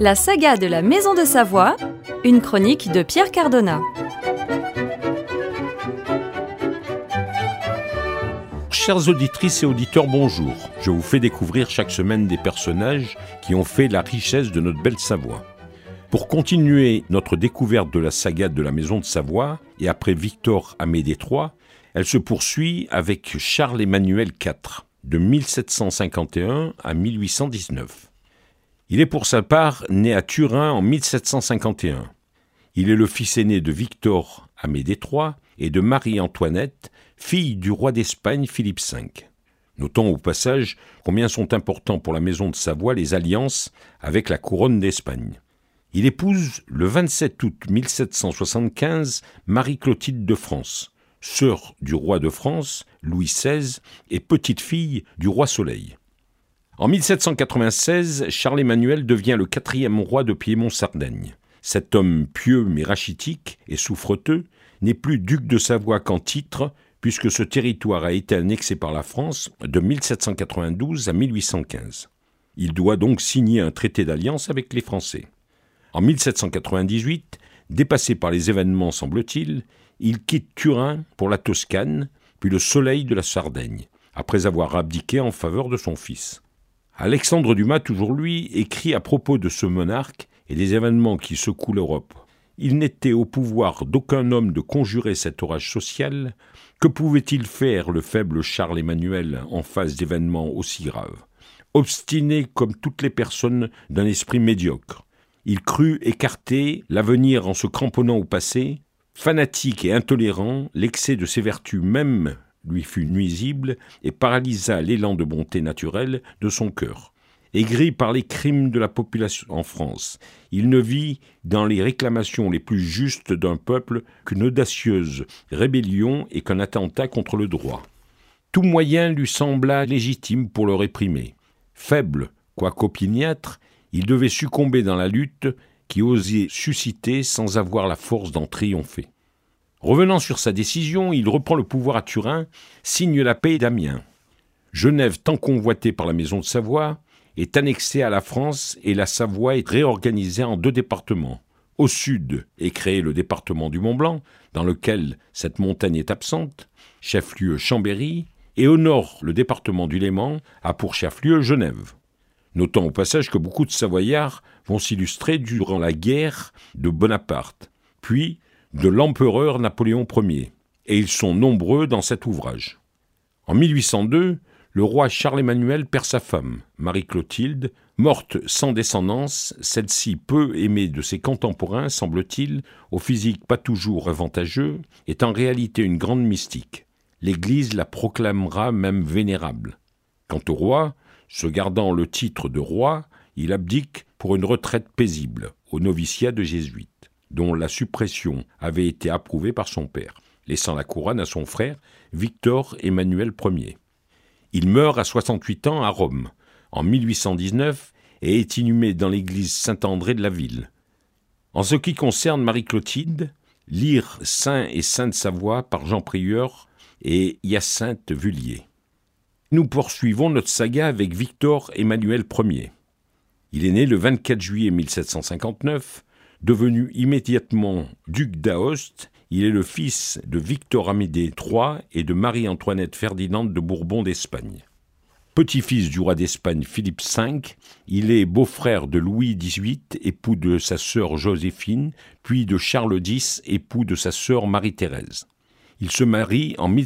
La saga de la Maison de Savoie, une chronique de Pierre Cardona. Chères auditrices et auditeurs, bonjour. Je vous fais découvrir chaque semaine des personnages qui ont fait la richesse de notre belle Savoie. Pour continuer notre découverte de la saga de la Maison de Savoie, et après Victor Amédée III, elle se poursuit avec Charles-Emmanuel IV, de 1751 à 1819. Il est pour sa part né à Turin en 1751. Il est le fils aîné de Victor Amédée III et de Marie-Antoinette, fille du roi d'Espagne Philippe V. Notons au passage combien sont importants pour la Maison de Savoie les alliances avec la couronne d'Espagne. Il épouse le 27 août 1775 Marie-Clotilde de France, sœur du roi de France, Louis XVI, et petite-fille du roi Soleil. En 1796, Charles-Emmanuel devient le 4e roi de Piémont-Sardaigne. Cet homme pieux mais rachitique et souffreteux n'est plus duc de Savoie qu'en titre, puisque ce territoire a été annexé par la France de 1792 à 1815. Il doit donc signer un traité d'alliance avec les Français. En 1798, dépassé par les événements semble-t-il, il quitte Turin pour la Toscane, puis le soleil de la Sardaigne, après avoir abdiqué en faveur de son fils. Alexandre Dumas, toujours lui, écrit à propos de ce monarque et des événements qui secouent l'Europe. Il n'était au pouvoir d'aucun homme de conjurer cet orage social. Que pouvait-il faire le faible Charles-Emmanuel en face d'événements aussi graves ? Obstiné comme toutes les personnes d'un esprit médiocre, il crut écarter l'avenir en se cramponnant au passé. Fanatique et intolérant, l'excès de ses vertus même lui fut nuisible et paralysa l'élan de bonté naturelle de son cœur. Aigri par les crimes de la population en France, il ne vit dans les réclamations les plus justes d'un peuple qu'une audacieuse rébellion et qu'un attentat contre le droit. Tout moyen lui sembla légitime pour le réprimer. Faible, quoique opiniâtre, il devait succomber dans la lutte qui osait susciter sans avoir la force d'en triompher. Revenant sur sa décision, il reprend le pouvoir à Turin, signe la paix d'Amiens. Genève, tant convoitée par la Maison de Savoie, est annexée à la France et la Savoie est réorganisée en 2 départements. Au sud est créé le département du Mont-Blanc, dans lequel cette montagne est absente, chef-lieu Chambéry, et au nord le département du Léman a pour chef-lieu Genève. Notons au passage que beaucoup de Savoyards vont s'illustrer durant la guerre de Bonaparte, puis de l'empereur Napoléon Ier, et ils sont nombreux dans cet ouvrage. En 1802, le roi Charles-Emmanuel perd sa femme, Marie-Clotilde, morte sans descendance, celle-ci peu aimée de ses contemporains, semble-t-il, au physique pas toujours avantageux, est en réalité une grande mystique. L'Église la proclamera même vénérable. Quant au roi, se gardant le titre de roi, il abdique pour une retraite paisible au noviciat de jésuites, dont la suppression avait été approuvée par son père, laissant la couronne à son frère Victor Emmanuel Ier. Il meurt à 68 ans à Rome, en 1819, et est inhumé dans l'église Saint-André de la ville. En ce qui concerne Marie-Clotilde, lire Saint et Saint de Savoie par Jean Prieur et Hyacinthe Vullier. Nous poursuivons notre saga avec Victor Emmanuel Ier. Il est né le 24 juillet 1759, devenu immédiatement duc d'Aoste. Il est le fils de Victor Amédée III et de Marie-Antoinette Ferdinande de Bourbon d'Espagne. Petit-fils du roi d'Espagne Philippe V, il est beau-frère de Louis XVIII, époux de sa sœur Joséphine, puis de Charles X, époux de sa sœur Marie-Thérèse. Il se marie en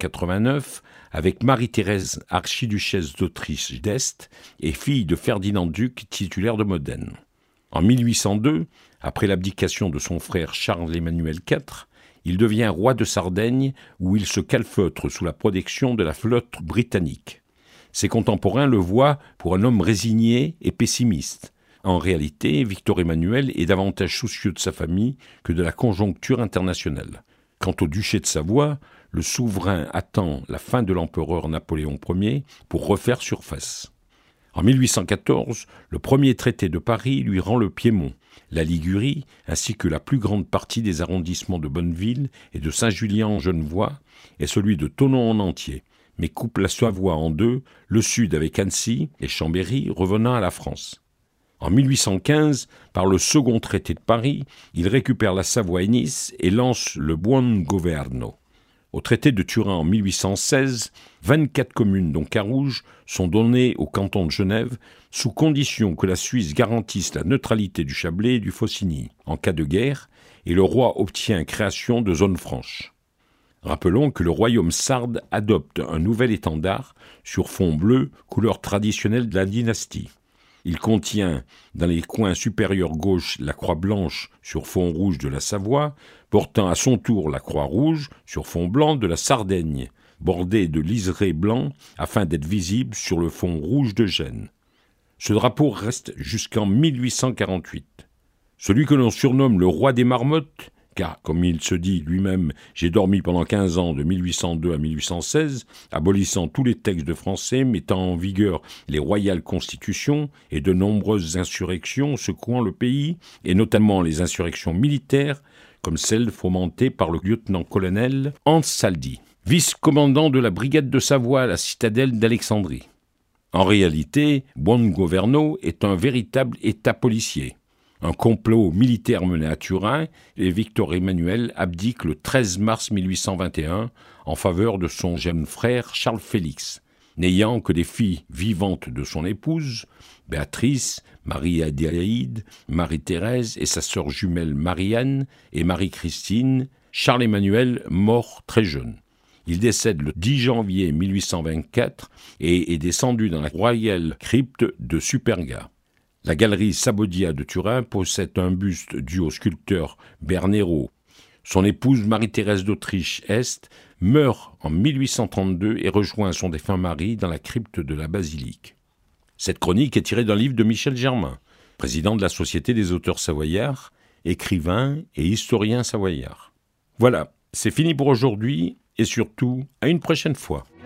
1789 avec Marie-Thérèse, archiduchesse d'Autriche d'Est et fille de Ferdinand duc, titulaire de Modène. En 1802, après l'abdication de son frère Charles-Emmanuel IV, il devient roi de Sardaigne où il se calfeutre sous la protection de la flotte britannique. Ses contemporains le voient pour un homme résigné et pessimiste. En réalité, Victor Emmanuel est davantage soucieux de sa famille que de la conjoncture internationale. Quant au duché de Savoie, le souverain attend la fin de l'empereur Napoléon Ier pour refaire surface. En 1814, le premier traité de Paris lui rend le Piémont, la Ligurie, ainsi que la plus grande partie des arrondissements de Bonneville et de Saint-Julien-en-Genevois, et celui de Thonon en entier, mais coupe la Savoie en 2, le sud avec Annecy et Chambéry revenant à la France. En 1815, par le second traité de Paris, il récupère la Savoie et Nice et lance le Buon Governo. Au traité de Turin en 1816, 24 communes, dont Carouge, sont données au canton de Genève, sous condition que la Suisse garantisse la neutralité du Chablais et du Faucigny en cas de guerre, et le roi obtient création de zones franches. Rappelons que le royaume sarde adopte un nouvel étendard sur fond bleu, couleur traditionnelle de la dynastie. Il contient, dans les coins supérieurs gauche, la croix blanche sur fond rouge de la Savoie, portant à son tour la croix rouge sur fond blanc de la Sardaigne, bordée de liserés blancs afin d'être visible sur le fond rouge de Gênes. Ce drapeau reste jusqu'en 1848. Celui que l'on surnomme le roi des marmottes, car, comme il se dit lui-même, j'ai dormi pendant 15 ans de 1802 à 1816, abolissant tous les textes de français, mettant en vigueur les royales constitutions et de nombreuses insurrections secouant le pays, et notamment les insurrections militaires, comme celle fomentée par le lieutenant-colonel Hans Saldi, vice-commandant de la brigade de Savoie à la citadelle d'Alexandrie. En réalité, Buon Governo est un véritable état policier. Un complot militaire mené à Turin, et Victor Emmanuel abdique le 13 mars 1821 en faveur de son jeune frère Charles-Félix, n'ayant que des filles vivantes de son épouse, Béatrice, Marie-Adélaïde, Marie-Thérèse et sa sœur jumelle Marie-Anne et Marie-Christine, Charles-Emmanuel mort très jeune. Il décède le 10 janvier 1824 et est descendu dans la royale crypte de Superga. La galerie Sabodia de Turin possède un buste dû au sculpteur Bernero. Son épouse Marie-Thérèse d'Autriche-Est meurt en 1832 et rejoint son défunt mari dans la crypte de la basilique. Cette chronique est tirée d'un livre de Michel Germain, président de la Société des auteurs savoyards, écrivain et historien savoyard. Voilà, c'est fini pour aujourd'hui et surtout, à une prochaine fois.